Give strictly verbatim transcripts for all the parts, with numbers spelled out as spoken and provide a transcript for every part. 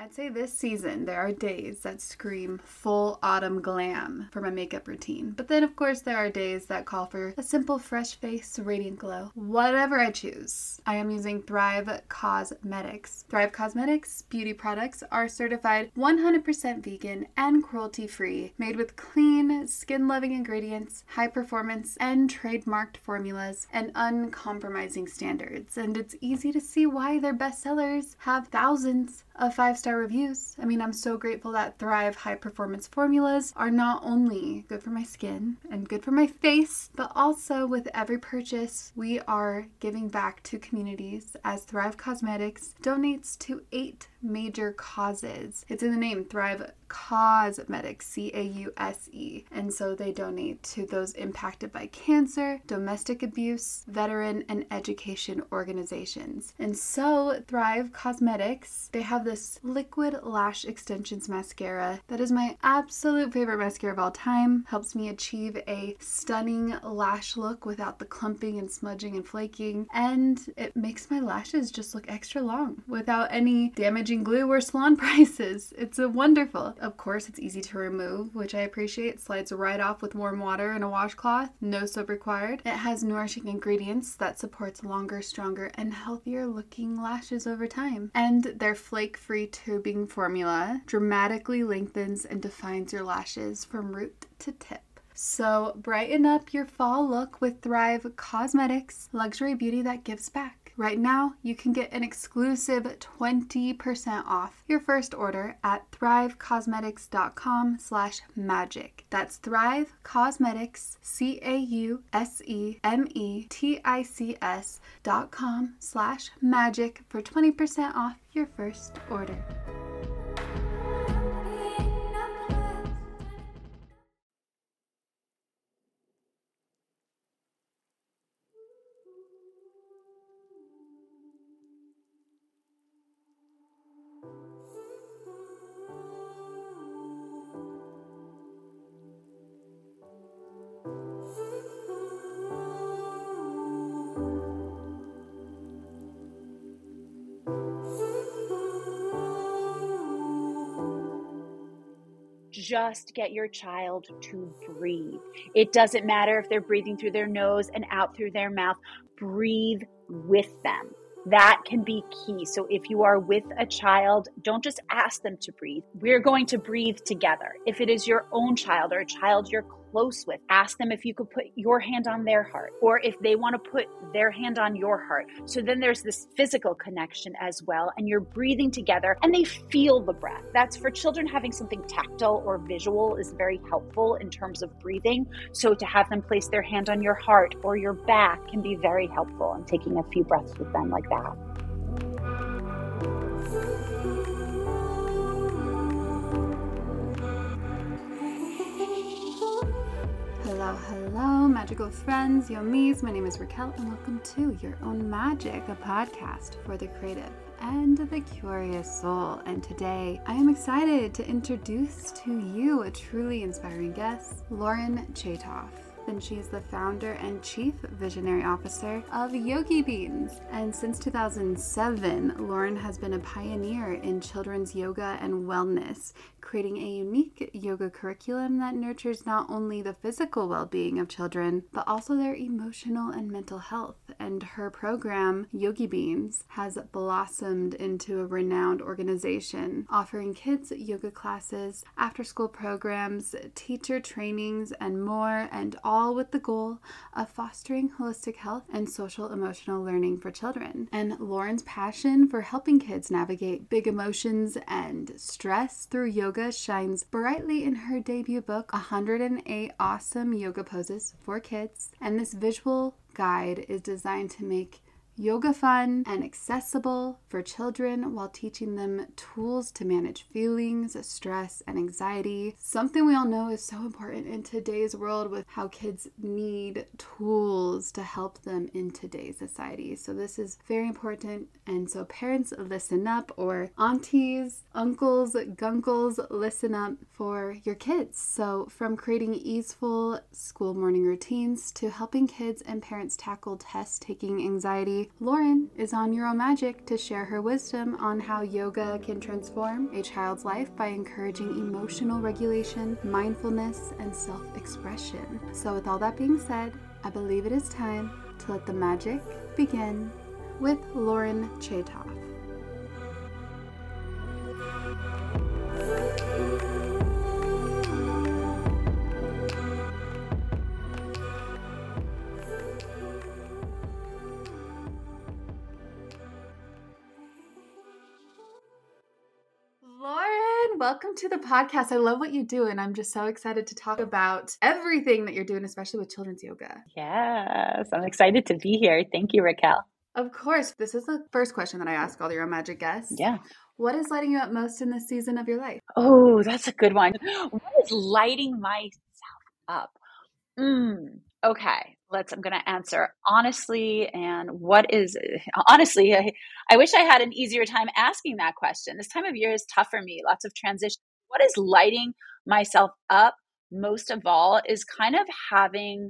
I'd say this season, there are days that scream full autumn glam for my makeup routine. But then, of course, there are days that call for a simple, fresh face, radiant glow. Whatever I choose, I am using Thrive Causemetics. Thrive Causemetics beauty products are certified one hundred percent vegan and cruelty-free, made with clean, skin-loving ingredients, high performance, and trademarked formulas, and uncompromising standards. And it's easy to see why their bestsellers have thousands of five-star reviews. I mean, I'm so grateful that Thrive high-performance formulas are not only good for my skin and good for my face, but also with every purchase, we are giving back to communities as Thrive Causemetics donates to eight major causes. It's in the name, Thrive Causemetics, C A U S E. And so they donate to those impacted by cancer, domestic abuse, veteran, and education organizations. And so Thrive Causemetics, they have this liquid lash extensions mascara that is my absolute favorite mascara of all time. Helps me achieve a stunning lash look without the clumping and smudging and flaking. And it makes my lashes just look extra long without any damaging glue or salon prices. It's a wonderful. Of course, it's easy to remove, which I appreciate. It slides right off with warm water and a washcloth. No soap required. It has nourishing ingredients that supports longer, stronger, and healthier looking lashes over time. And their flake-free tubing formula dramatically lengthens and defines your lashes from root to tip. So brighten up your fall look with Thrive Causemetics, luxury beauty that gives back. Right now, you can get an exclusive twenty percent off your first order at thrivecausemetics.com slash magic. That's Thrive Causemetics, C A U S E M E T I C S dot com slash magic for twenty percent off your first order. Just get your child to breathe. It doesn't matter if they're breathing through their nose and out through their mouth. Breathe with them. That can be key. So if you are with a child, don't just ask them to breathe. We're going to breathe together. If it is your own child or a child you're close with, ask them if you could put your hand on their heart, or if they want to put their hand on your heart. So then there's this physical connection as well, and you're breathing together and they feel the breath. That's for children, having something tactile or visual is very helpful in terms of breathing. So to have them place their hand on your heart or your back can be very helpful, and taking a few breaths with them like that. Hello, hello, magical friends, yomis. My name is Raquel, and welcome to Your Own Magic, a podcast for the creative and the curious soul. And today, I am excited to introduce to you a truly inspiring guest, Lauren Chaytoff. And she is the founder and chief visionary officer of Yogi Beans. And since two thousand seven, Lauren has been a pioneer in children's yoga and wellness, creating a unique yoga curriculum that nurtures not only the physical well-being of children, but also their emotional and mental health. And her program, Yogi Beans, has blossomed into a renowned organization, offering kids yoga classes, after-school programs, teacher trainings, and more, and all all with the goal of fostering holistic health and social emotional learning for children. And Lauren's passion for helping kids navigate big emotions and stress through yoga shines brightly in her debut book, one hundred eight Awesome Yoga Poses for Kids. And this visual guide is designed to make yoga fun and accessible for children while teaching them tools to manage feelings, stress, and anxiety. Something we all know is so important in today's world with how kids need tools to help them in today's society. So this is very important. And so parents, listen up, or aunties, uncles, gunkles, listen up for your kids. So from creating easeful school morning routines to helping kids and parents tackle test-taking anxiety, today, Lauren is on Neuromagic to share her wisdom on how yoga can transform a child's life by encouraging emotional regulation, mindfulness, and self-expression. So with all that being said, I believe it is time to let the magic begin with Lauren Chaytoff. Lauren, welcome to the podcast. I love what you do, and I'm just so excited to talk about everything that you're doing, especially with children's yoga. Yes, I'm excited to be here. Thank you, Raquel. Of course. This is the first question that I ask all the Neuromagic guests. Yeah. What is lighting you up most in this season of your life? Oh, that's a good one. What is lighting myself up? Mm, okay, let's, I'm going to answer honestly. And what is, honestly, I, I wish I had an easier time asking that question. This time of year is tough for me, lots of transition. What is lighting myself up most of all is kind of having,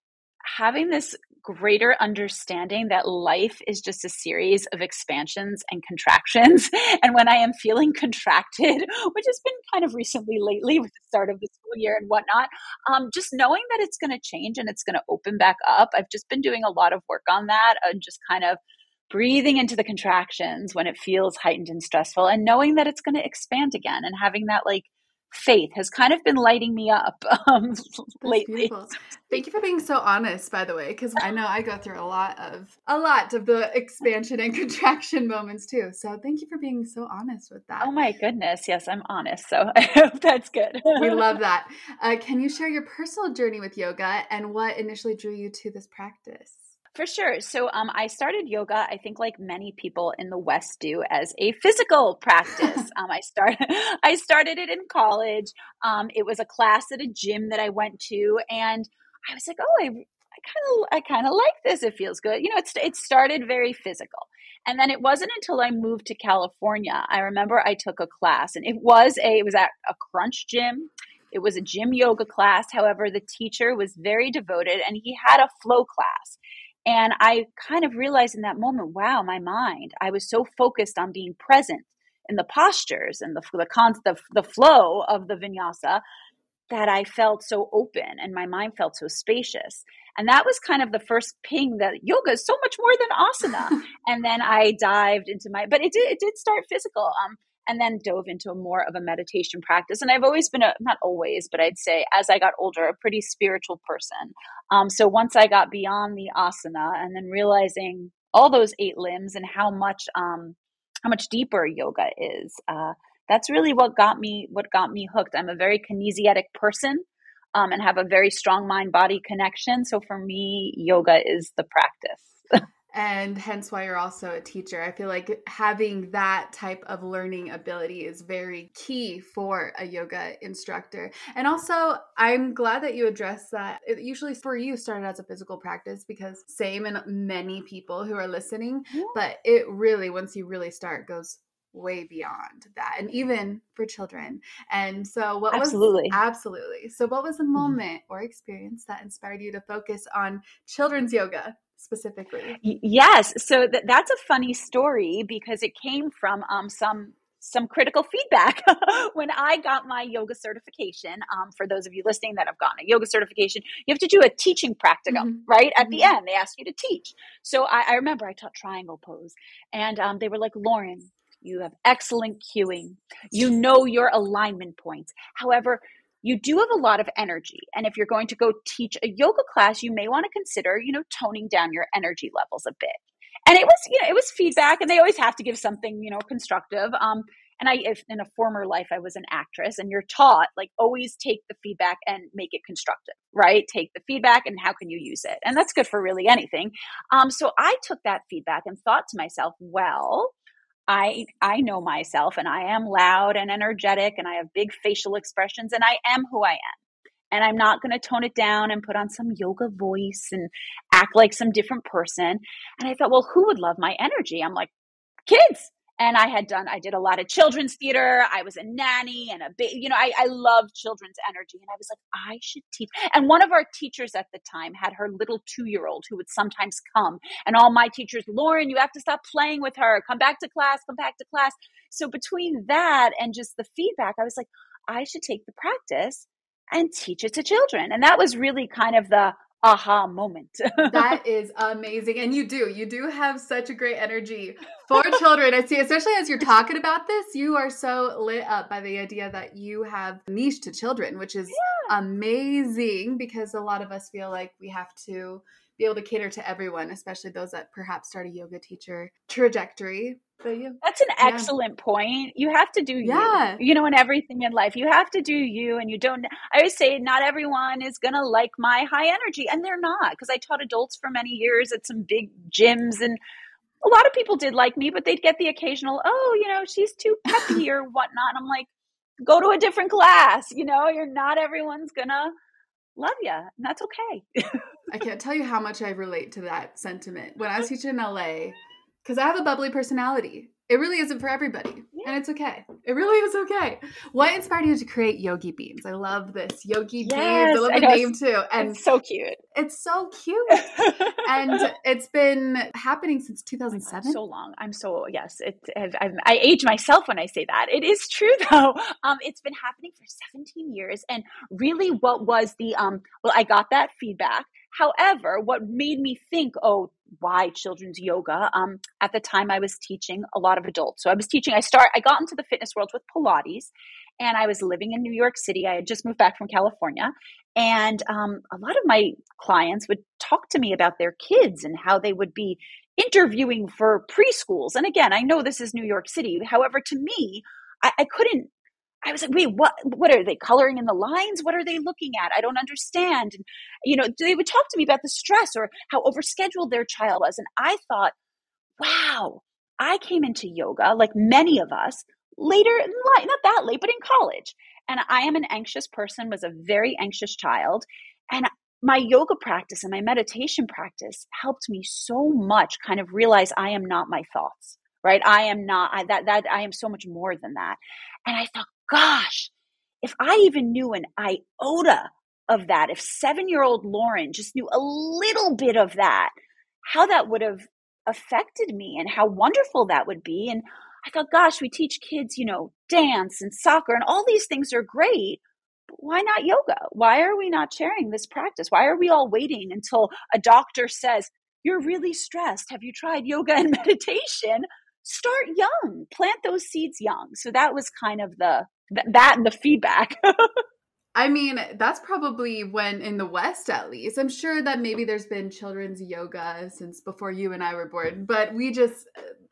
having this greater understanding that life is just a series of expansions and contractions. And when I am feeling contracted, which has been kind of recently lately with the start of the school year and whatnot, um, just knowing that it's going to change and it's going to open back up. I've just been doing a lot of work on that and just kind of breathing into the contractions when it feels heightened and stressful and knowing that it's going to expand again and having that like faith has kind of been lighting me up um, lately. Beautiful. Thank you for being so honest, by the way, because I know I go through a lot of a lot of the expansion and contraction moments too. So thank you for being so honest with that. Oh my goodness. Yes, I'm honest. So I hope that's good. We love that. Uh, can you share your personal journey with yoga and what initially drew you to this practice? For sure. So um, I started yoga, I think like many people in the West do, as a physical practice. um, I started I started it in college. Um, it was a class at a gym that I went to, and I was like, oh, I kind of I kind of like this. It feels good. You know, it's it started very physical. And then it wasn't until I moved to California, I remember I took a class, and it was a it was at a Crunch gym. It was a gym yoga class. However, the teacher was very devoted, and he had a flow class. And I kind of realized in that moment, wow, my mind, I was so focused on being present in the postures and the the, con- the, the flow of the vinyasa that I felt so open and my mind felt so spacious. And that was kind of the first ping that yoga is so much more than asana. And then I dived into my, but it did, it did start physical. Um, and then dove into more of a meditation practice. And I've always been, a, not always, but I'd say as I got older, a pretty spiritual person. Um, so once I got beyond the asana and then realizing all those eight limbs and how much, um, how much deeper yoga is, uh, that's really what got me, what got me hooked. I'm a very kinesiatic person, um, and have a very strong mind-body connection. So for me, yoga is the practice. And hence why you're also a teacher. I feel like having that type of learning ability is very key for a yoga instructor. And also, I'm glad that you addressed that. It usually for you started as a physical practice because same in many people who are listening, yeah. But it really, once you really start, goes way beyond that, and even for children. And so what absolutely. was absolutely. So what was the moment or experience that inspired you to focus on children's yoga specifically? Yes. So th- that's a funny story because it came from um, some some critical feedback when I got my yoga certification. Um, for those of you listening that have gotten a yoga certification, you have to do a teaching practicum, mm-hmm. right? At mm-hmm. the end, they ask you to teach. So I, I remember I taught triangle pose, and um, they were like, Lauren, you have excellent cueing. You know your alignment points. However, you do have a lot of energy. And if you're going to go teach a yoga class, you may want to consider, you know, toning down your energy levels a bit. And it was, you know, it was feedback, and they always have to give something, you know, constructive. Um, and I, if in a former life, I was an actress, and you're taught, like, always take the feedback and make it constructive, right? Take the feedback and how can you use it? And that's good for really anything. Um, so I took that feedback and thought to myself, well, I I know myself, and I am loud and energetic, and I have big facial expressions, and I am who I am. And I'm not going to tone it down and put on some yoga voice and act like some different person. And I thought, well, who would love my energy? I'm like, kids. And I had done, I did a lot of children's theater. I was a nanny and a big, you know, I, I love children's energy. And I was like, I should teach. And one of our teachers at the time had her little two-year-old who would sometimes come. And all my teachers, Lauren, you have to stop playing with her. Come back to class, come back to class. So between that and just the feedback, I was like, I should take the practice and teach it to children. And that was really kind of the aha moment. That is amazing. And you do, you do have such a great energy for children. I see, especially as you're talking about this, you are so lit up by the idea that you have niche to children, which is yeah. amazing, because a lot of us feel like we have to be able to cater to everyone, especially those that perhaps start a yoga teacher trajectory. But you, That's an yeah. excellent point. You have to do yeah. you, you know, in everything in life, you have to do you, and you don't, I always say not everyone is going to like my high energy, and they're not, because I taught adults for many years at some big gyms, and a lot of people did like me, but they'd get the occasional, oh, you know, she's too peppy or whatnot. And I'm like, go to a different class. You know, you're not everyone's going to love you, and that's okay. I can't tell you how much I relate to that sentiment. When I was teaching in L A, because I have a bubbly personality, it really isn't for everybody. Yeah. And it's okay. It really is okay. What inspired you to create Yogi Beans? I love this. Yogi yes, Beans. I love I the know, name too. And it's so cute. It's so cute. And it's been happening since two thousand seven. So long. I'm so, yes. It, I've, I've, I age myself when I say that. It is true though. Um, it's been happening for seventeen years. And really what was the, um, well, I got that feedback. However, what made me think, oh, why children's yoga? Um, at the time I was teaching a lot of adults. So I was teaching, I start, I got into the fitness world with Pilates, and I was living in New York City. I had just moved back from California. And um, a lot of my clients would talk to me about their kids and how they would be interviewing for preschools. And again, I know this is New York City. However, to me, I, I couldn't, I was like, wait, what, what are they coloring in the lines? What are they looking at? I don't understand. And, you know, they would talk to me about the stress or how overscheduled their child was. And I thought, wow, I came into yoga, like many of us, later in life, not that late, but in college. And I am an anxious person, was a very anxious child. And my yoga practice and my meditation practice helped me so much kind of realize I am not my thoughts, right? I am not, I, that, that I am so much more than that. And I thought, gosh, if I even knew an iota of that, if seven-year-old Lauren just knew a little bit of that, how that would have affected me and how wonderful that would be. And I thought, gosh, we teach kids, you know, dance and soccer and all these things are great. But why not yoga? Why are we not sharing this practice? Why are we all waiting until a doctor says, you're really stressed? Have you tried yoga and meditation? Start young, plant those seeds young. So that was kind of the, that and the feedback. I mean, that's probably when in the West, at least. I'm sure that maybe there's been children's yoga since before you and I were born, but we just,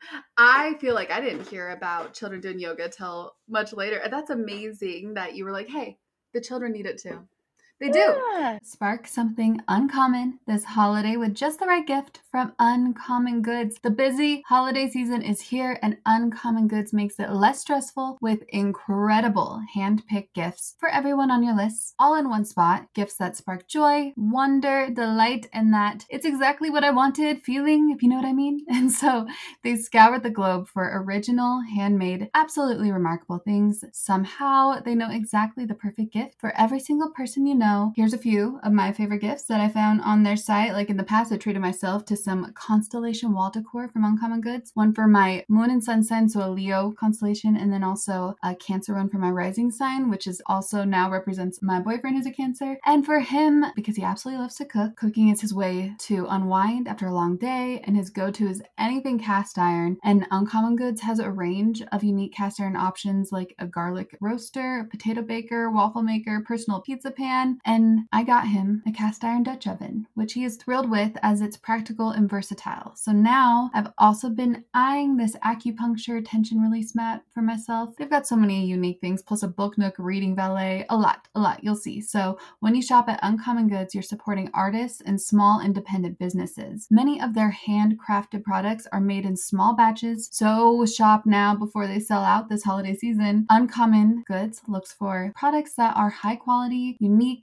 I feel like I didn't hear about children doing yoga till much later. And that's amazing that you were like, hey, the children need it too. They do. Yeah. Spark something uncommon this holiday with just the right gift from Uncommon Goods. The busy holiday season is here, and Uncommon Goods makes it less stressful with incredible hand-picked gifts for everyone on your list, all in one spot. Gifts that spark joy, wonder, delight, and that it's exactly what I wanted feeling, if you know what I mean. And so they scoured the globe for original, handmade, absolutely remarkable things. Somehow they know exactly the perfect gift for every single person you know. Here's a few of my favorite gifts that I found on their site. Like in the past, I treated myself to some constellation wall decor from Uncommon Goods. One for my moon and sun sign, so a Leo constellation, and then also a Cancer one for my rising sign, which is also now represents my boyfriend who's a Cancer. And for him, because he absolutely loves to cook, cooking is his way to unwind after a long day, and his go-to is anything cast iron. And Uncommon Goods has a range of unique cast iron options like a garlic roaster, a potato baker, waffle maker, personal pizza pan, and I got him a cast iron Dutch oven, which he is thrilled with as it's practical and versatile. So now I've also been eyeing this acupuncture tension release mat for myself. They've got so many unique things, plus a book nook, reading valet, a lot, a lot, you'll see. So when you shop at Uncommon Goods, you're supporting artists and small independent businesses. Many of their handcrafted products are made in small batches, so shop now before they sell out this holiday season. Uncommon Goods looks for products that are high quality, unique,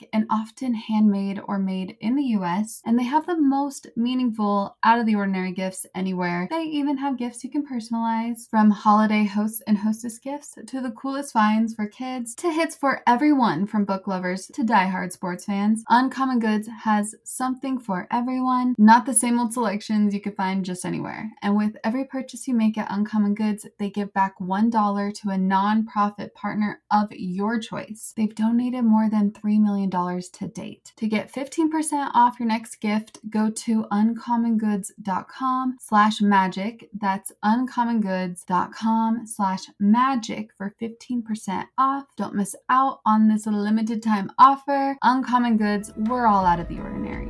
unique and often handmade or made in the U S, and they have the most meaningful, out of the ordinary gifts anywhere. They even have gifts you can personalize, from holiday hosts and hostess gifts to the coolest finds for kids to hits for everyone, from book lovers to diehard sports fans. Uncommon Goods has something for everyone, not the same old selections you could find just anywhere. And with every purchase you make at Uncommon Goods, they give back one dollar to a nonprofit partner of your choice. They've donated more than three million dollars to date. To get fifteen percent off your next gift, go to uncommongoods.com slash magic. That's uncommongoods.com slash magic for fifteen percent off. Don't miss out on this limited time offer. Uncommon Goods, we're all out of the ordinary.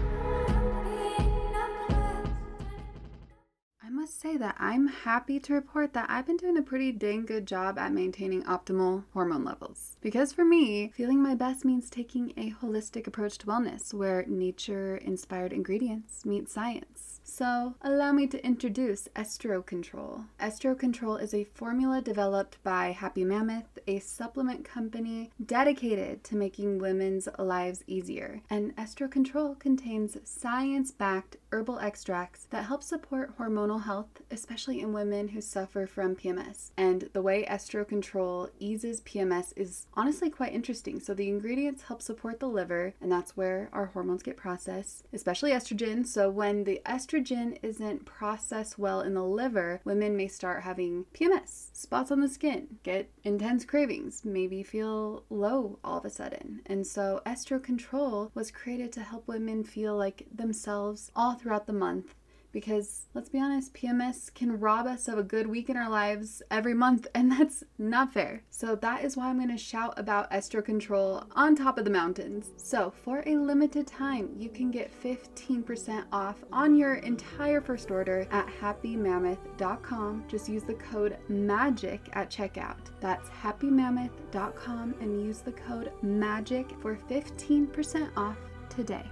I must say that I'm happy to report that I've been doing a pretty dang good job at maintaining optimal hormone levels. Because for me, feeling my best means taking a holistic approach to wellness where nature-inspired ingredients meet science. So allow me to introduce Estro Control. Estro Control is a formula developed by Happy Mammoth, a supplement company dedicated to making women's lives easier. And Estro Control contains science-backed herbal extracts that help support hormonal health, especially in women who suffer from P M S. And the way Estro Control eases P M S is honestly quite interesting. So the ingredients help support the liver, and that's where our hormones get processed, especially estrogen. So when the estrogen isn't processed well in the liver, women may start having P M S, spots on the skin, get intense cravings, maybe feel low all of a sudden. And so Estro Control was created to help women feel like themselves all throughout the month. Because let's be honest, P M S can rob us of a good week in our lives every month, and that's not fair. So that is why I'm going to shout about Estro Control on top of the mountains. So for a limited time, you can get fifteen percent off on your entire first order at happy mammoth dot com. Just use the code MAGIC at checkout. That's happy mammoth dot com and use the code MAGIC for fifteen percent off today.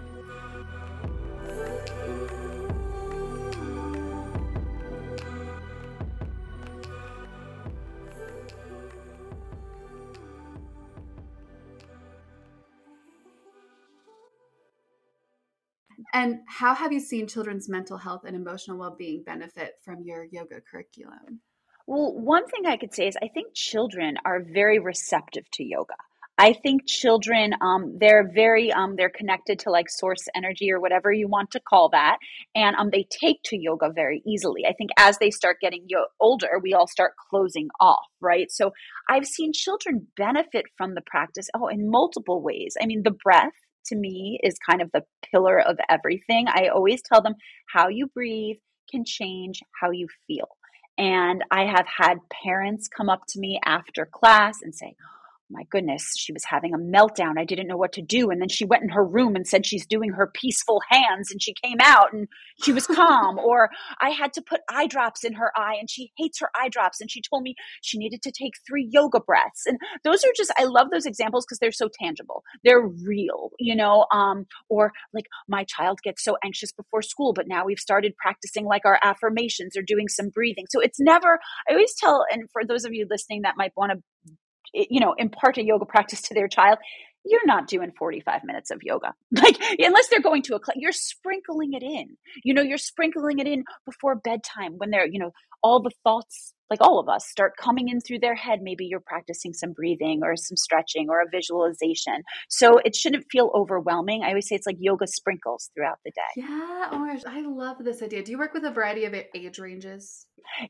And how have you seen children's mental health and emotional well-being benefit from your yoga curriculum? Well, one thing I could say is I think children are very receptive to yoga. I think children, um, they're very, um, they're connected to like source energy or whatever you want to call that. And um, they take to yoga very easily. I think as they start getting yo- older, we all start closing off, right? So I've seen children benefit from the practice, oh, in multiple ways. I mean, the breath, to me, is kind of the pillar of everything. I always tell them how you breathe can change how you feel. And I have had parents come up to me after class and say, my goodness, she was having a meltdown. I didn't know what to do. And then she went in her room and said she's doing her peaceful hands, and she came out and she was calm. Or I had to put eye drops in her eye and she hates her eye drops. And she told me she needed to take three yoga breaths. And those are just, I love those examples because they're so tangible. They're real, you know, um, or like my child gets so anxious before school, but now we've started practicing like our affirmations or doing some breathing. So it's never, I always tell, and for those of you listening that might want to, you know, impart a yoga practice to their child, you're not doing forty-five minutes of yoga. Like, unless they're going to a class, you're sprinkling it in. You know, you're sprinkling it in before bedtime when they're, you know, all the thoughts, like all of us, start coming in through their head. Maybe you're practicing some breathing or some stretching or a visualization. So it shouldn't feel overwhelming. I always say it's like yoga sprinkles throughout the day. Yeah. Oh my gosh, I love this idea. Do you work with a variety of age ranges?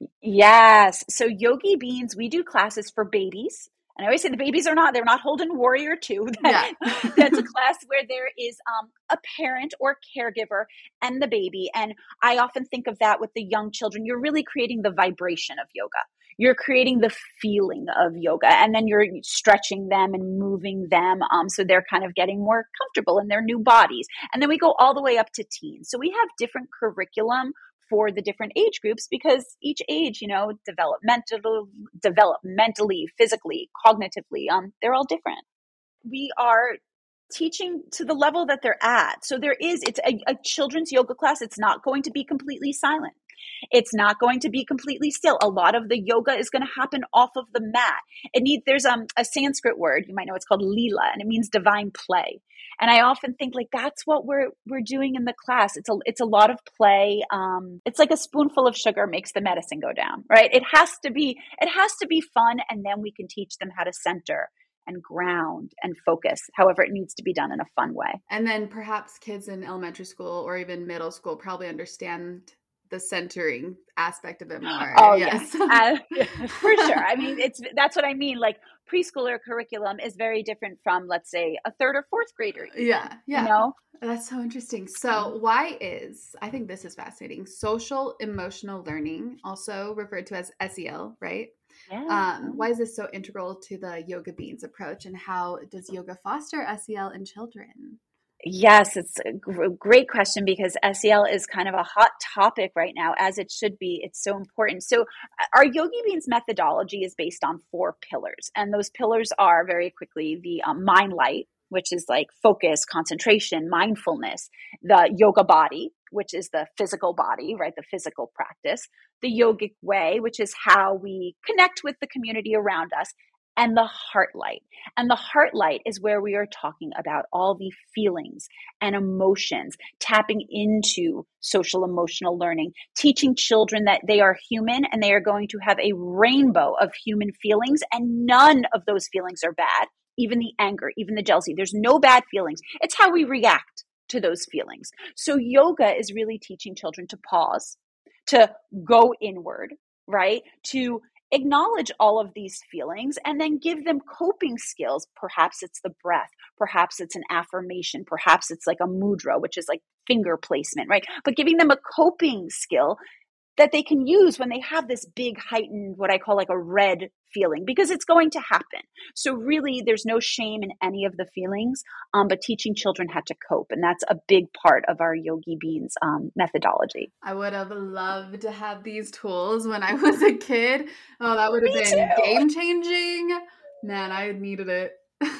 Yes. So Yogi Beans, we do classes for babies. And I always say the babies are not, they're not Holden Warrior two. That, yeah. That's a class where there is um, a parent or caregiver and the baby. And I often think of that with the young children. You're really creating the vibration of yoga. You're creating the feeling of yoga, and then you're stretching them and moving them. Um, so they're kind of getting more comfortable in their new bodies. And then we go all the way up to teens. So we have different curriculum for the different age groups because each age, you know, developmental, developmentally, physically, cognitively, um, they're all different. We are teaching to the level that they're at. So there is, it's a, a children's yoga class. It's not going to be completely silent. It's not going to be completely still. A lot of the yoga is going to happen off of the mat. It needs, there's um, a Sanskrit word, you might know, it's called lila, and it means divine play. And I often think like that's what we're we're doing in the class. It's a it's a lot of play. Um, it's like a spoonful of sugar makes the medicine go down, right? It has to be it has to be fun, and then we can teach them how to center and ground and focus. However, it needs to be done in a fun way. And then perhaps kids in elementary school or even middle school probably understand the centering aspect of it more. Oh yes, yeah, uh, for sure. I mean, it's that's what I mean. Like preschooler curriculum is very different from, let's say, a third or fourth grader. Even, yeah, yeah. You know, that's so interesting. So, why is I think this is fascinating. Social emotional learning, also referred to as S E L, right? Yeah. Um, why is this so integral to the Yoga Beans approach, and how does yoga foster S E L in children? Yes, it's a great question because S E L is kind of a hot topic right now, as it should be. It's so important. So our Yogi Beans methodology is based on four pillars. And those pillars are, very quickly, the um, mind light, which is like focus, concentration, mindfulness, the yoga body, which is the physical body, right? The physical practice, the yogic way, which is how we connect with the community around us, and the heart light. And the heart light is where we are talking about all the feelings and emotions, tapping into social emotional learning, teaching children that they are human and they are going to have a rainbow of human feelings, and none of those feelings are bad. Even the anger, even the jealousy, there's no bad feelings. It's how we react to those feelings. So yoga is really teaching children to pause, to go inward, right? To acknowledge all of these feelings and then give them coping skills. Perhaps it's the breath. Perhaps it's an affirmation. Perhaps it's like a mudra, which is like finger placement, right? But giving them a coping skill that they can use when they have this big heightened, what I call like a red feeling, because it's going to happen. So really there's no shame in any of the feelings, um, but teaching children how to cope. And that's a big part of our Yogi Beans um, methodology. I would have loved to have these tools when I was a kid. Oh, that would have Me been too. game changing. Man, I needed it.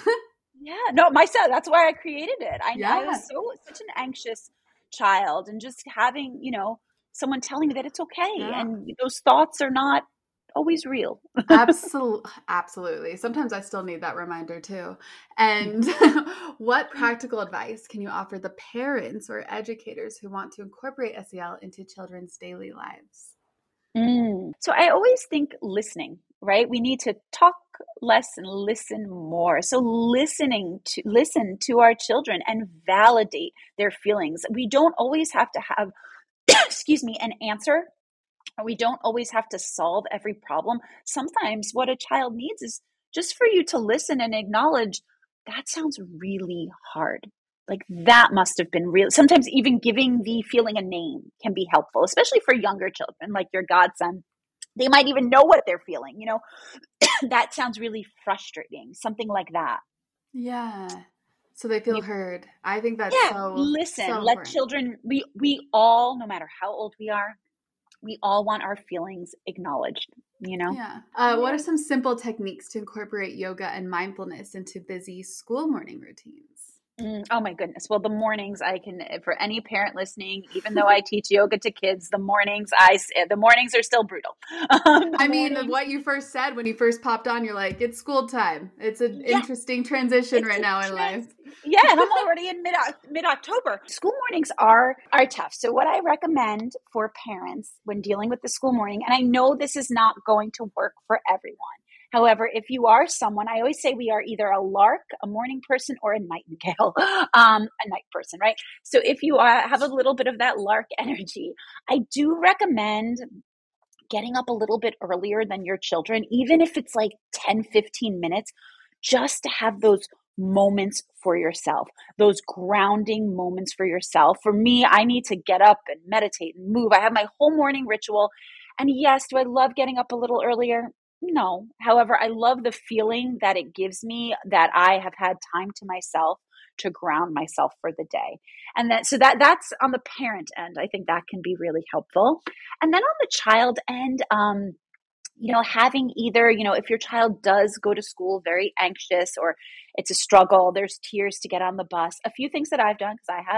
Yeah, no, myself, that's why I created it. I, Yeah. I was so such an anxious child, and just having, you know, someone telling me that it's okay. Yeah. And those thoughts are not always real. Absolutely. Absolutely. Sometimes I still need that reminder too. And what practical advice can you offer the parents or educators who want to incorporate S E L into children's daily lives? Mm. So I always think listening, right? We need to talk less and listen more. So listening to listen to our children and validate their feelings. We don't always have to have, excuse me, an answer. We don't always have to solve every problem. Sometimes what a child needs is just for you to listen and acknowledge, that sounds really hard. Like that must have been real. Sometimes even giving the feeling a name can be helpful, especially for younger children, like your godson. They might even know what they're feeling, you know, that sounds really frustrating, something like that. Yeah. So they feel You, heard. I think that's yeah, so, listen, so let important. children, we, we all, no matter how old we are, we all want our feelings acknowledged, you know? Yeah. Uh, what are some simple techniques to incorporate yoga and mindfulness into busy school morning routines? Mm, oh my goodness. Well, the mornings I can, for any parent listening, even though I teach yoga to kids, the mornings I, the mornings are still brutal. Um, I mean, mornings, what you first said when you first popped on, you're like, it's school time. It's an yeah, interesting transition it's right a now in trans- life. Yeah, and I'm already in mid mid October. School mornings are are tough. So what I recommend for parents when dealing with the school morning, and I know this is not going to work for everyone. However, if you are someone, I always say we are either a lark, a morning person, or a nightingale, um, a night person, right? So if you are, have a little bit of that lark energy, I do recommend getting up a little bit earlier than your children, even if it's like ten, fifteen minutes, just to have those moments for yourself, those grounding moments for yourself. For me, I need to get up and meditate and move. I have my whole morning ritual. And yes, do I love getting up a little earlier? No. However, I love the feeling that it gives me that I have had time to myself to ground myself for the day. And that, so that that's on the parent end. I think that can be really helpful. And then on the child end, um, you know, having either, you know, if your child does go to school very anxious or it's a struggle, there's tears to get on the bus. A few things that I've done, because I had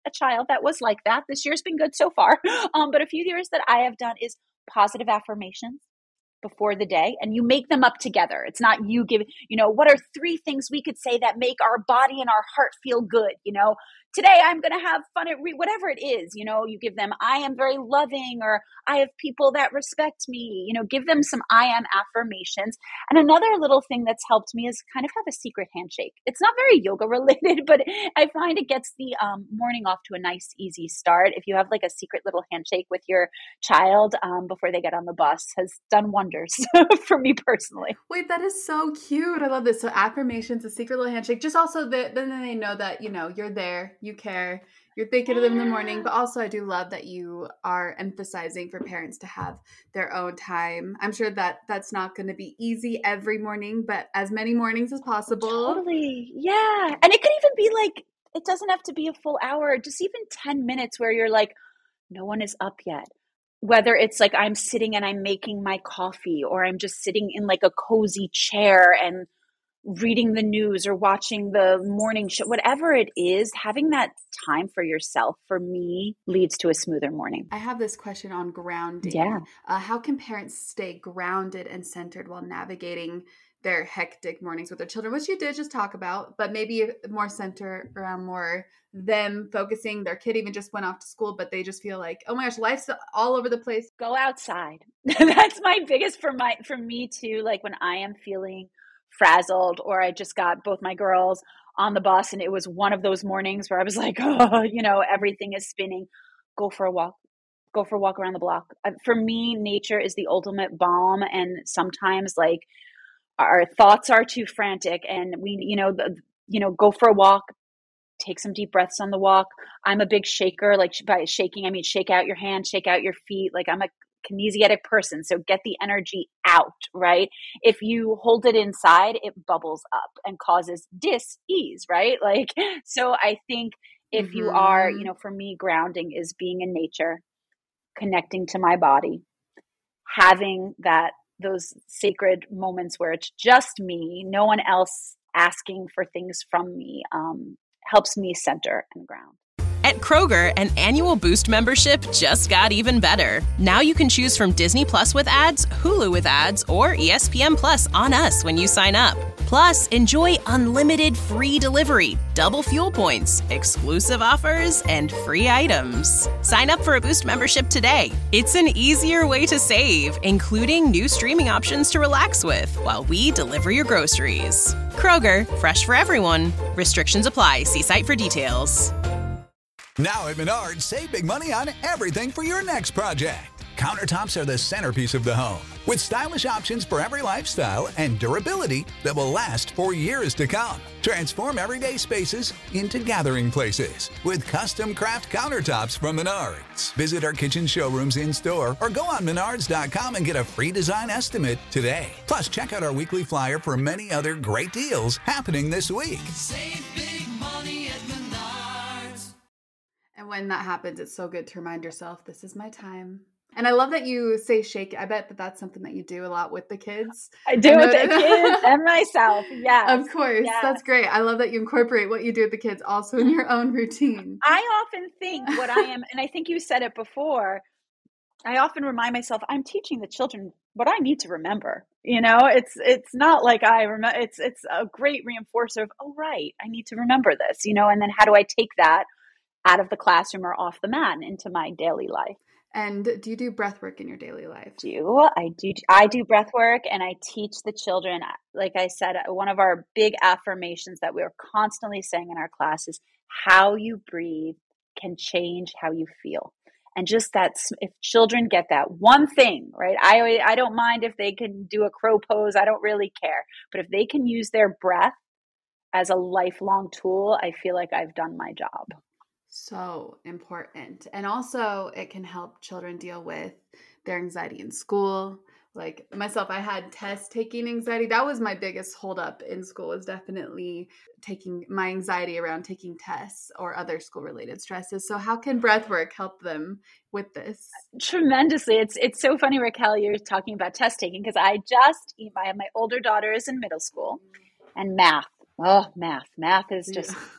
a child that was like that. This year's been good so far. Um, but a few years that I have done is positive affirmations before the day, and you make them up together. It's not you give, you know, what are three things we could say that make our body and our heart feel good? You know, today I'm going to have fun at re- whatever it is, you know, you give them, I am very loving, or I have people that respect me, you know, give them some I am affirmations. And another little thing that's helped me is kind of have a secret handshake. It's not very yoga related, but I find it gets the um, morning off to a nice, easy start. If you have like a secret little handshake with your child um, before they get on the bus, has done wonders for me personally. Wait, that is so cute. I love this. So affirmations, a secret little handshake, just also that then they know that, you know, you're there, you care, you're thinking of them in the morning. But also I do love that you are emphasizing for parents to have their own time. I'm sure that that's not going to be easy every morning, but as many mornings as possible. Totally. Yeah. And it could even be like, it doesn't have to be a full hour, just even ten minutes where you're like, no one is up yet. Whether it's like I'm sitting and I'm making my coffee, or I'm just sitting in like a cozy chair and reading the news or watching the morning show, whatever it is, having that time for yourself, for me, leads to a smoother morning. I have this question on grounding. Yeah. Uh, how can parents stay grounded and centered while navigating their hectic mornings with their children, which you did just talk about, but maybe more center around more them focusing. Their kid even just went off to school, but they just feel like, oh my gosh, life's all over the place. Go outside. That's my biggest for my, for me too. Like when I am feeling frazzled, or I just got both my girls on the bus and it was one of those mornings where I was like, oh, you know, everything is spinning. Go for a walk. Go for a walk around the block. Uh, for me, nature is the ultimate balm. And sometimes like our thoughts are too frantic and we, you know, the, you know, go for a walk, take some deep breaths on the walk. I'm a big shaker, like by shaking, I mean, shake out your hands, shake out your feet. Like I'm a kinesthetic person. So get the energy out, right? If you hold it inside, it bubbles up and causes dis-ease, right? Like, so I think if mm-hmm. you are, you know, for me, grounding is being in nature, connecting to my body, having that those sacred moments where it's just me, no one else asking for things from me, um, helps me center and ground. At Kroger, an annual Boost membership just got even better. Now you can choose from Disney Plus with ads, Hulu with ads, or E S P N Plus on us when you sign up. Plus, enjoy unlimited free delivery, double fuel points, exclusive offers, and free items. Sign up for a Boost membership today. It's an easier way to save, including new streaming options to relax with while we deliver your groceries. Kroger, fresh for everyone. Restrictions apply. See site for details. Now at Menards, save big money on everything for your next project. Countertops are the centerpiece of the home, with stylish options for every lifestyle and durability that will last for years to come. Transform everyday spaces into gathering places with custom craft countertops from Menards. Visit our kitchen showrooms in-store or go on menards dot com and get a free design estimate today. Plus, check out our weekly flyer for many other great deals happening this week. Save big money at Menards. And when that happens, it's so good to remind yourself, this is my time. And I love that you say shake. I bet that that's something that you do a lot with the kids. I do with the kids and myself. Yeah. Of course. Yes. That's great. I love that you incorporate what you do with the kids also in your own routine. I often think what I am, and I think you said it before, I often remind myself, I'm teaching the children what I need to remember. You know, it's it's not like I remember, it's, it's a great reinforcer of, oh, right, I need to remember this, you know, and then how do I take that out of the classroom or off the mat into my daily life? And do you do breath work in your daily life? Do I do I do breath work, and I teach the children. Like I said, one of our big affirmations that we're constantly saying in our class is how you breathe can change how you feel. And just that, if children get that one thing, right? I I don't mind if they can do a crow pose. I don't really care. But if they can use their breath as a lifelong tool, I feel like I've done my job. So important. And also it can help children deal with their anxiety in school. Like myself, I had test taking anxiety. That was my biggest holdup in school, was definitely taking my anxiety around taking tests or other school related stresses. So how can breath work help them with this? Tremendously. It's it's so funny, Raquel, you're talking about test taking, because I just, I have my older daughter is in middle school, and math. Oh, math. Math is just... Yeah.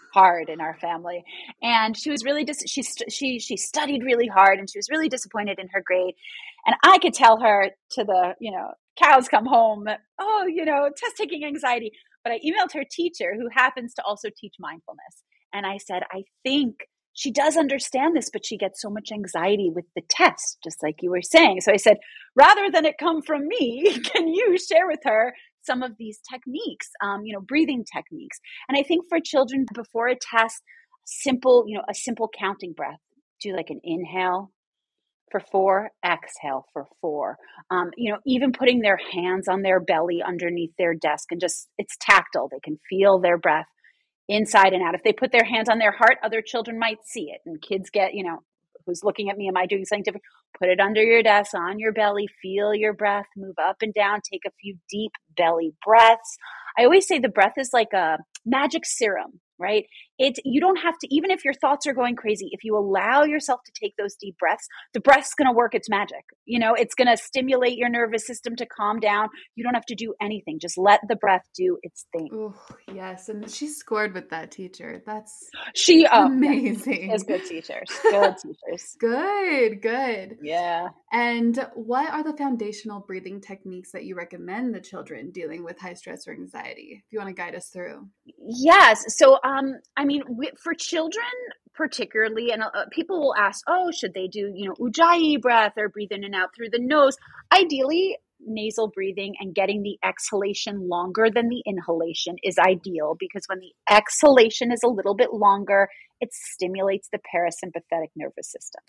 hard in our family. And she was really dis- she st- she she studied really hard, and she was really disappointed in her grade. And I could tell her to the, you know, cows come home, oh, you know, test taking anxiety. But I emailed her teacher, who happens to also teach mindfulness. And I said, I think she does understand this, but she gets so much anxiety with the test, just like you were saying. So I said, rather than it come from me, can you share with her some of these techniques, um, you know, breathing techniques? And I think for children, before a test, simple, you know, a simple counting breath. Do like an inhale for four, exhale for four. Um, you know, even putting their hands on their belly underneath their desk, and just, it's tactile. They can feel their breath inside and out. If they put their hands on their heart, other children might see it. And kids get, you know, who's looking at me, am I doing something different? Put it under your desk, on your belly, feel your breath, move up and down, take a few deep belly breaths. I always say the breath is like a magic serum, right? It, you don't have to, even if your thoughts are going crazy, if you allow yourself to take those deep breaths, the breath's going to work its magic. You know, it's going to stimulate your nervous system to calm down. You don't have to do anything. Just let the breath do its thing. Oh, yes. And she scored with that teacher. That's she oh, amazing. Yeah. It's good teachers. Good teachers. Good, good. Yeah. And what are the foundational breathing techniques that you recommend the children dealing with high stress or anxiety? If you want to guide us through. Yes. So, um, I mean, we, for children particularly, and uh, people will ask, oh, should they do, you know, Ujjayi breath or breathe in and out through the nose? Ideally, nasal breathing and getting the exhalation longer than the inhalation is ideal, because when the exhalation is a little bit longer, it stimulates the parasympathetic nervous system.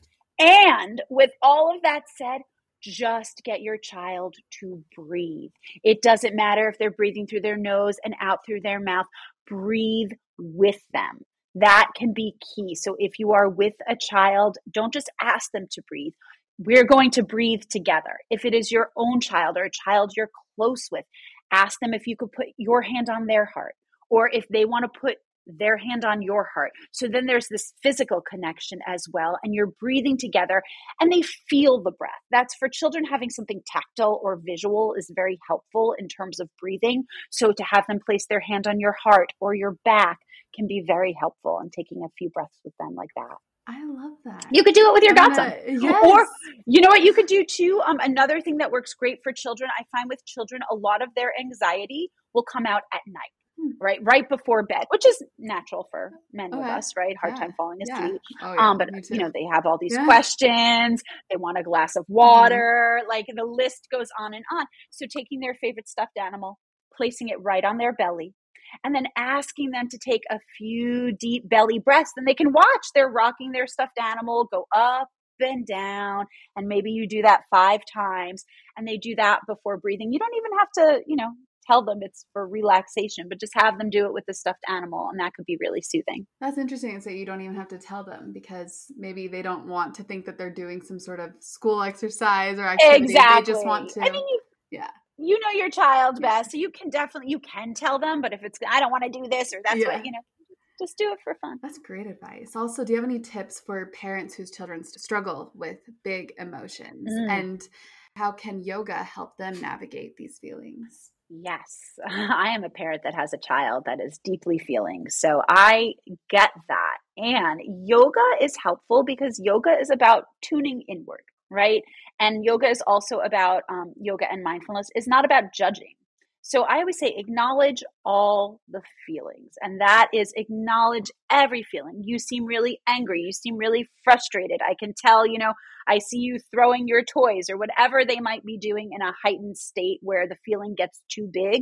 And with all of that said, just get your child to breathe. It doesn't matter if they're breathing through their nose and out through their mouth. Breathe with them. That can be key. So if you are with a child, don't just ask them to breathe. We're going to breathe together. If it is your own child or a child you're close with, ask them if you could put your hand on their heart, or if they want to put their hand on your heart. So then there's this physical connection as well, and you're breathing together and they feel the breath. That's for children. Having something tactile or visual is very helpful in terms of breathing. So to have them place their hand on your heart or your back can be very helpful, and taking a few breaths with them like that. I love that. You could do it with your I'm godson. gonna- yes. Or you know what you could do too? Um, another thing that works great for children, I find with children, a lot of their anxiety will come out at night. Right, right before bed, which is natural for many Okay. of us, right? Hard Yeah. time falling Yeah. asleep. Oh, yeah. Um, but Me too. you know, they have all these Yeah. questions. They want a glass of water. Mm-hmm. Like the list goes on and on. So taking their favorite stuffed animal, placing it right on their belly, and then asking them to take a few deep belly breaths. Then they can watch. They're rocking their stuffed animal, go up and down, and maybe you do that five times, and they do that before breathing. You don't even have to, you know, tell them it's for relaxation, but just have them do it with the stuffed animal, and that could be really soothing. That's interesting. So you don't even have to tell them, because maybe they don't want to think that they're doing some sort of school exercise or activity. Exactly. They just want to. I mean, you, yeah. You know your child best, so you can definitely, you can tell them, but if it's, I don't want to do this, or that's Yeah. what, you know, just do it for fun. That's great advice. Also, do you have any tips for parents whose children struggle with big emotions? Mm. And how can yoga help them navigate these feelings? Yes, I am a parent that has a child that is deeply feeling. So I get that. And yoga is helpful because yoga is about tuning inward, right? And yoga is also about, um, yoga and mindfulness is not about judging. So I always say acknowledge all the feelings. And that is acknowledge every feeling. You seem really angry. You seem really frustrated. I can tell, you know, I see you throwing your toys or whatever they might be doing in a heightened state where the feeling gets too big.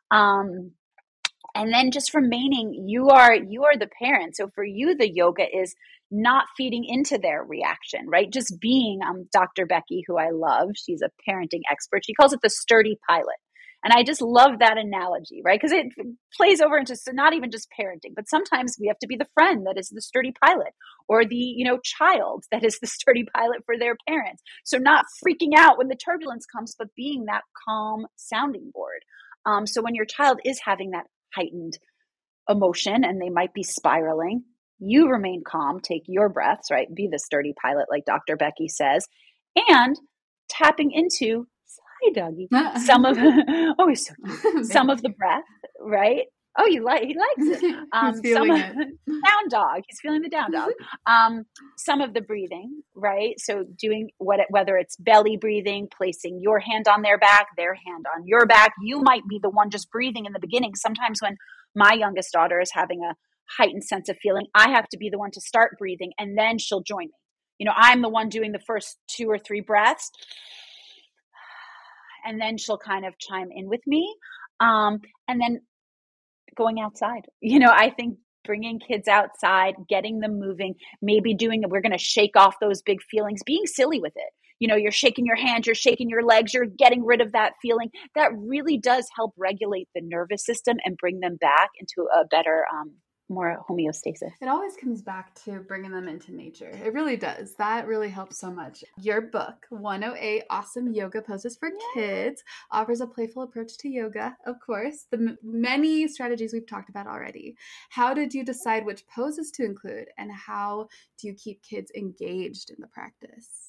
Um, and then just remaining, you are, you are the parent. So for you, the yoga is not feeding into their reaction, right? Just being, um, Doctor Becky, who I love, she's a parenting expert. She calls it the sturdy pilot. And I just love that analogy, right? Because it plays over into not even just parenting, but sometimes we have to be the friend that is the sturdy pilot, or the, you know, child that is the sturdy pilot for their parents. So not freaking out when the turbulence comes, but being that calm sounding board. Um, so when your child is having that heightened emotion and they might be spiraling, you remain calm, take your breaths, right? Be the sturdy pilot, like Doctor Becky says, and tapping into, hi doggy, some of, oh, he's so cute, some of the breath, right? Oh, you like he likes it. Um, He's feeling some it. down dog. He's feeling the down dog. Um, some of the breathing, right? So doing what whether it's belly breathing, placing your hand on their back, their hand on your back. You might be the one just breathing in the beginning. Sometimes when my youngest daughter is having a heightened sense of feeling, I have to be the one to start breathing, and then she'll join me. You know, I'm the one doing the first two or three breaths, and then she'll kind of chime in with me. Um, and then going outside. You know, I think bringing kids outside, getting them moving, maybe doing, we're going to shake off those big feelings, being silly with it. You know, you're shaking your hands, you're shaking your legs, you're getting rid of that feeling. That really does help regulate the nervous system and bring them back into a better, um, more homeostasis. It always comes back to bringing them into nature. It really does. That really helps so much. Your book, one oh eight Awesome Yoga Poses for Kids, offers a playful approach to yoga, of course, the m- many strategies we've talked about already. How did you decide which poses to include, and how do you keep kids engaged in the practice?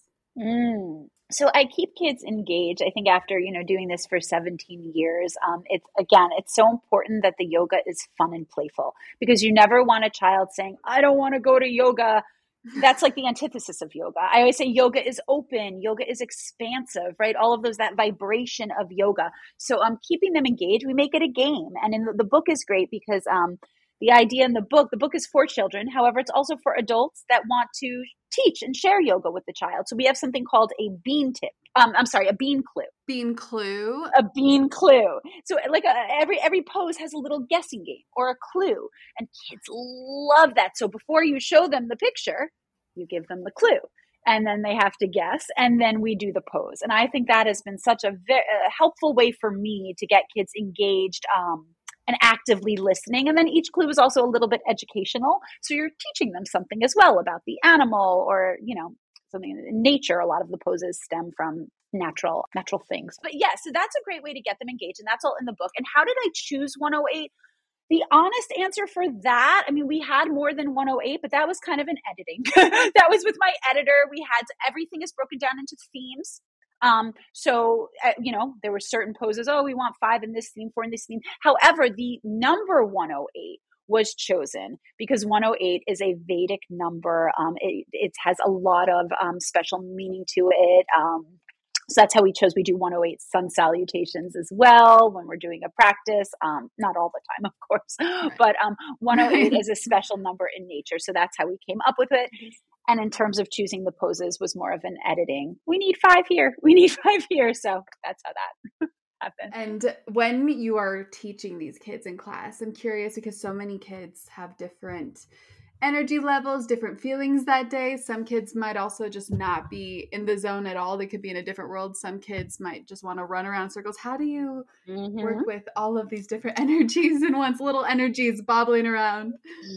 Mm. So I keep kids engaged. I think after, you know, doing this for seventeen years, um, it's again, it's so important that the yoga is fun and playful, because you never want a child saying, I don't want to go to yoga. That's like the antithesis of yoga. I always say yoga is open, yoga is expansive, right? All of those, that vibration of yoga. So um, keeping them engaged, we make it a game. And in the, the book is great because um, the idea in the book, the book is for children. However, it's also for adults that want to teach and share yoga with the child. So we have something called a bean tip. Um, I'm sorry, a bean clue. Bean clue. A bean clue. So like a, every every pose has a little guessing game or a clue, and kids love that. So before you show them the picture, you give them the clue, and then they have to guess, and then we do the pose. And I think that has been such a, very, a helpful way for me to get kids engaged um, and actively listening. And then each clue is also a little bit educational. So you're teaching them something as well about the animal, or, you know, something in nature. A lot of the poses stem from natural, natural things. But yeah, so that's a great way to get them engaged. And that's all in the book. And how did I choose one oh eight? The honest answer for that, I mean, we had more than one oh eight, but that was kind of an editing. That was with my editor. We had, everything is broken down into themes. Um, so, uh, you know, there were certain poses. Oh, we want five in this theme, four in this theme. However, the number one oh eight was chosen because one oh eight is a Vedic number. Um, it, it has a lot of um, special meaning to it. Um, so that's how we chose. We do one oh eight sun salutations as well when we're doing a practice. Um, not all the time, of course, but um, one oh eight is a special number in nature. So that's how we came up with it. And in terms of choosing the poses was more of an editing. We need five here. We need five here. So that's how that happened. And when you are teaching these kids in class, I'm curious because so many kids have different energy levels, different feelings that day. Some kids might also just not be in the zone at all. They could be in a different world. Some kids might just want to run around in circles. How do you mm-hmm. work with all of these different energies and one's little energies bobbling around?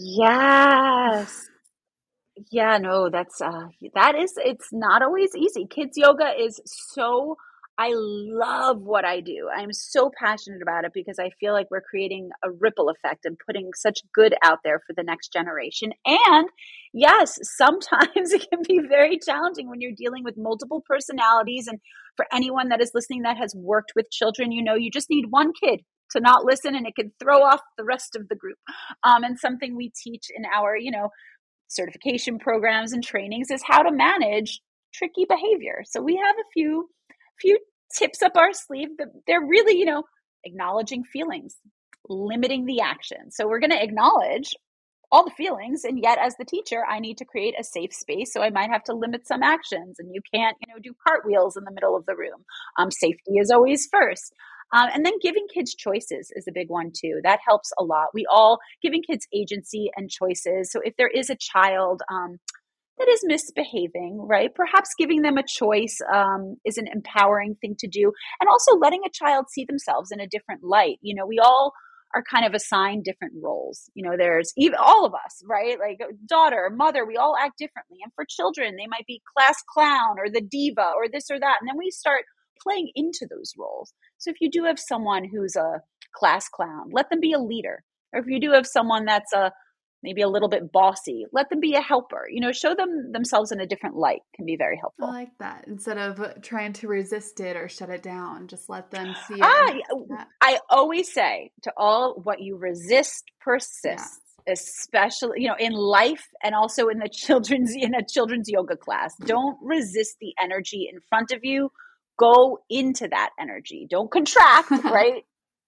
Yes. Yeah, no, that's, uh, that is, it's not always easy. Kids yoga is so, I love what I do. I'm so passionate about it because I feel like we're creating a ripple effect and putting such good out there for the next generation. And yes, sometimes it can be very challenging when you're dealing with multiple personalities. And for anyone that is listening that has worked with children, you know, you just need one kid to not listen and it can throw off the rest of the group. Um, and something we teach in our, you know, certification programs and trainings is how to manage tricky behavior. So we have a few few tips up our sleeve that they're really, you know, acknowledging feelings, limiting the action. So we're going to acknowledge all the feelings, and yet as the teacher, I need to create a safe space. So I might have to limit some actions, and you can't, you know, do cartwheels in the middle of the room. Um, safety is always first. Um, and then giving kids choices is a big one too. That helps a lot. We all giving kids agency and choices. So if there is a child um, that is misbehaving, right, perhaps giving them a choice um, is an empowering thing to do. And also letting a child see themselves in a different light. You know, we all are kind of assigned different roles. You know, there's even all of us, right? Like daughter, mother, we all act differently. And for children, they might be class clown or the diva or this or that. And then we start playing into those roles. So if you do have someone who's a class clown, let them be a leader. Or if you do have someone that's a maybe a little bit bossy. Let them be a helper. You know, show them themselves in a different light can be very helpful. I like that. Instead of trying to resist it or shut it down, just let them see it. Ah, Yeah. I always say to all, what you resist persists. Yeah. Especially, you know, in life and also in the children's in a children's yoga class. Don't resist the energy in front of you. Go into that energy. Don't contract, right?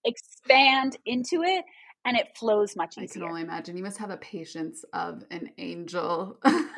Expand into it, and it flows much easier. I can only imagine. You must have a patience of an angel.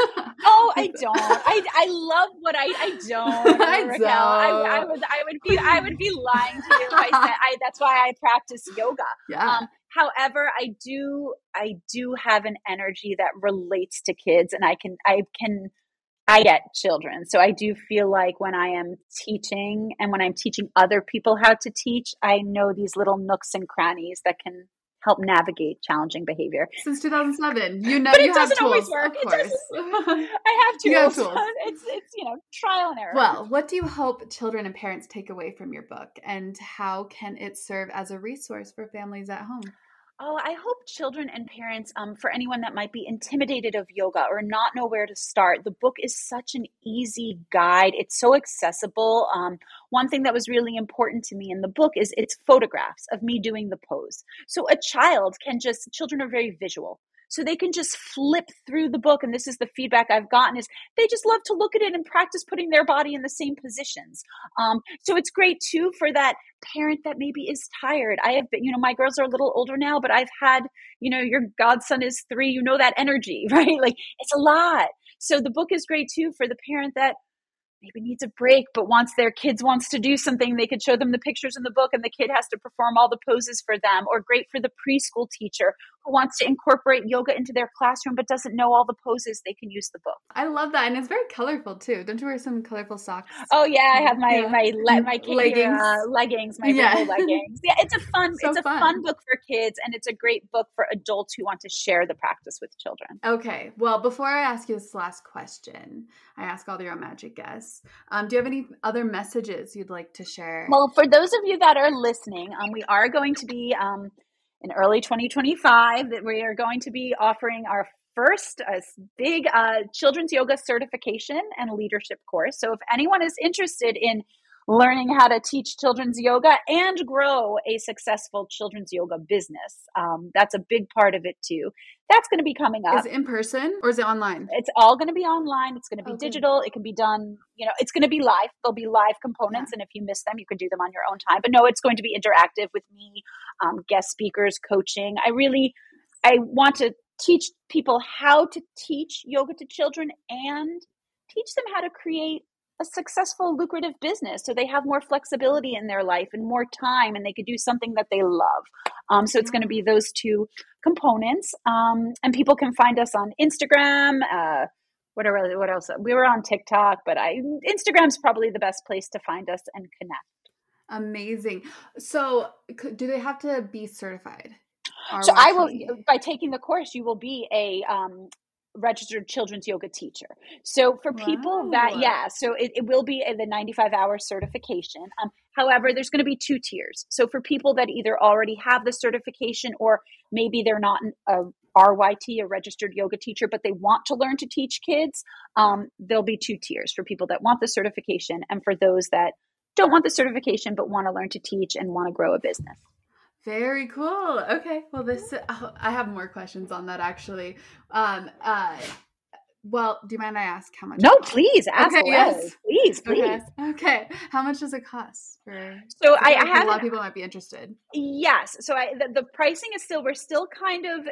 Oh, I don't. I, I love what I I don't. I Raquel. don't. I, I would I would be I would be lying to you if I said I. That's why I practice yoga. Yeah. Um, however, I do I do have an energy that relates to kids, and I can I can. I get children. So I do feel like when I am teaching and when I'm teaching other people how to teach, I know these little nooks and crannies that can help navigate challenging behavior. Since two thousand seven, you know, but you it doesn't have tools, always work. of It course. doesn't. I have tools. You have tools. It's, it's, you know, trial and error. Well, what do you hope children and parents take away from your book, and how can it serve as a resource for families at home? Oh, I hope children and parents, um, for anyone that might be intimidated of yoga or not know where to start, the book is such an easy guide. It's so accessible. Um, one thing that was really important to me in the book is it's photographs of me doing the pose. So a child can just, children are very visual. So they can just flip through the book. And this is the feedback I've gotten is they just love to look at it and practice putting their body in the same positions. Um, so it's great too for that parent that maybe is tired. I have been, you know, my girls are a little older now, but I've had, you know, your godson is three, you know, that energy, right? Like it's a lot. So the book is great too for the parent that maybe needs a break, but wants their kids wants to do something, they could show them the pictures in the book and the kid has to perform all the poses for them. Or great for the preschool teacher who wants to incorporate yoga into their classroom but doesn't know all the poses, they can use the book. I love that. And it's very colorful too. Don't you wear some colorful socks? Oh yeah, I have my Yeah. my le- my kid Leggings. here, uh, leggings, my Yeah. rainbow leggings. Yeah, it's a fun So it's a fun. fun book for kids, and it's a great book for adults who want to share the practice with children. Okay. Well, before I ask you this last question, I ask all the Real Magic guests. Um, do you have any other messages you'd like to share? Well, for those of you that are listening, um, we are going to be um, in early twenty twenty-five that we are going to be offering our first uh, big uh, children's yoga certification and leadership course. So if anyone is interested in learning how to teach children's yoga and grow a successful children's yoga business, um, that's a big part of it too. That's going to be coming up. Is it in person or is it online? It's all going to be online. It's going to be Okay. digital. It can be done, you know, it's going to be live. There'll be live components. Yeah. And if you miss them, you can do them on your own time. But no, it's going to be interactive with me, um, guest speakers, coaching. I really, I want to teach people how to teach yoga to children and teach them how to create a successful, lucrative business so they have more flexibility in their life and more time and they could do something that they love. Um, so it's going to be those two components. Um, and people can find us on Instagram. Uh, what, are, what else? We were on TikTok, but I Instagram's probably the best place to find us and connect. Amazing. So c- do they have to be certified? So I R will, Y T? by taking the course, you will be a um, registered children's yoga teacher. So for people that, Wow. yeah, so it, it will be a, the ninety-five hour certification. Um, however, there's going to be two tiers. So for people that either already have the certification or maybe they're not a R Y T, a registered yoga teacher, but they want to learn to teach kids, um, there'll be two tiers for people that want the certification and for those that don't want the certification but want to learn to teach and want to grow a business. Very cool. Okay. Well, this oh, I have more questions on that actually. Um. Uh. Well, do you mind I ask how much? No, it costs? please ask Okay, away. yes. Please, please. Okay. Okay. How much does it cost? For, So I, I feel like a have lot of people might be interested. Yes. So I, the, the pricing is still, we're still kind of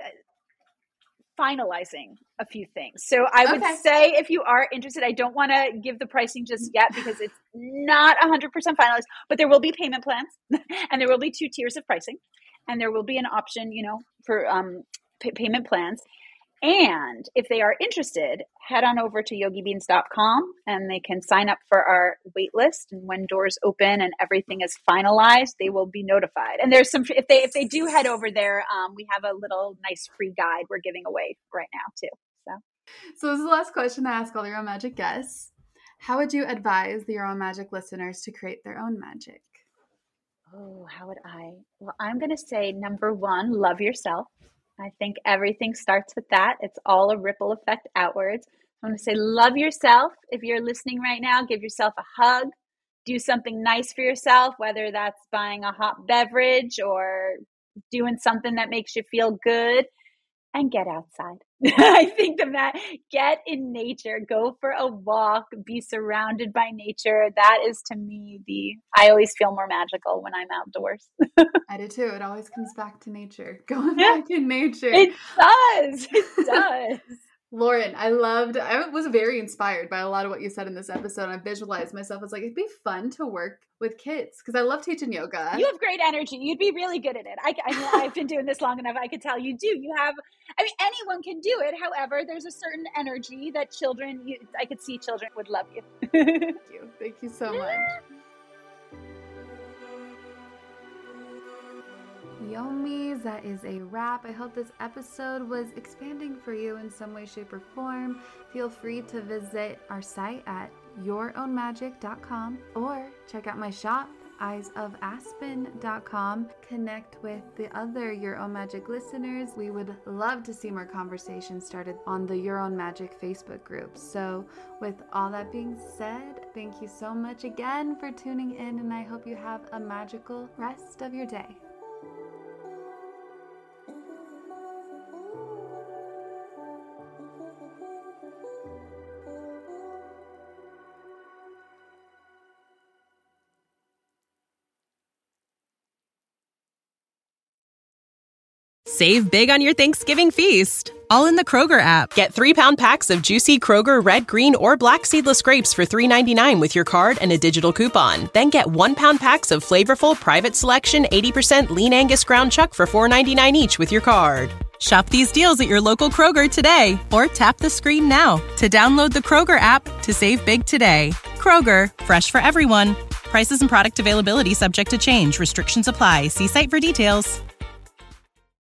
finalizing a few things. So I would Okay. say if you are interested, I don't want to give the pricing just yet because it's not one hundred percent finalized, but there will be payment plans and there will be two tiers of pricing and there will be an option, you know, for um, p- payment plans. And if they are interested, head on over to yogi beans dot com and they can sign up for our wait list. And when doors open and everything is finalized, they will be notified. And there's some, if they, if they do head over there, um, we have a little nice free guide we're giving away right now too. So. So this is the last question I ask all the Real Magic guests. How would you advise the Real Magic listeners to create their own magic? Oh, how would I? Well, I'm going to say number one, love yourself. I think everything starts with that. It's all a ripple effect outwards. I want to say love yourself. If you're listening right now, give yourself a hug. Do something nice for yourself, whether that's buying a hot beverage or doing something that makes you feel good, and get outside. I think that, that get in nature, go for a walk, be surrounded by nature. That is, to me, the, I always feel more magical when I'm outdoors. I do too. It always comes back to nature. Going yeah. back in nature. It does. It does. Lauren, I loved, I was very inspired by a lot of what you said in this episode. I visualized myself as like, it'd be fun to work with kids because I love teaching yoga. You have great energy. You'd be really good at it. I, I mean, I've been doing this long enough. I could tell you do. You have, I mean, anyone can do it. However, there's a certain energy that children, you, I could see children would love you. Thank you. Thank you so much. Yomis, that is a wrap. I hope this episode was expanding for you in some way, shape, or form. Feel free to visit our site at your own magic dot com or check out my shop, eyes of aspen dot com. Connect with the other Your Own Magic listeners. We would love to see more conversations started on the Your Own Magic Facebook group. So with all that being said, thank you so much again for tuning in, and I hope you have a magical rest of your day. Save big on your Thanksgiving feast, all in the Kroger app. Get three-pound packs of juicy Kroger red, green, or black seedless grapes for three ninety-nine with your card and a digital coupon. Then get one-pound packs of flavorful Private Selection eighty percent lean Angus ground chuck for four ninety-nine each with your card. Shop these deals at your local Kroger today, or tap the screen now to download the Kroger app to save big today. Kroger, fresh for everyone. Prices and product availability subject to change. Restrictions apply. See site for details.